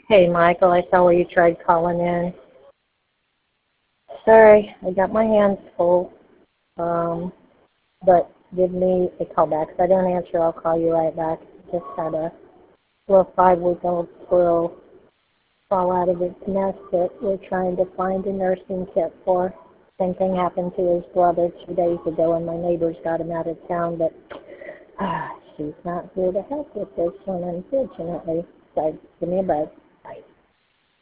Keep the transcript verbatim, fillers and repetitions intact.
Hey, Michael, I saw where you tried calling in. Sorry, I got my hands full. Um, but give me a call back. If I don't answer, I'll call you right back. Just had a little five-week-old squirrel fall out of its nest that we're trying to find a nursing kit for. Same thing happened to his brother two days ago, and my neighbors got him out of town, but ah, she's not here to help with this one, unfortunately. So give me a buzz.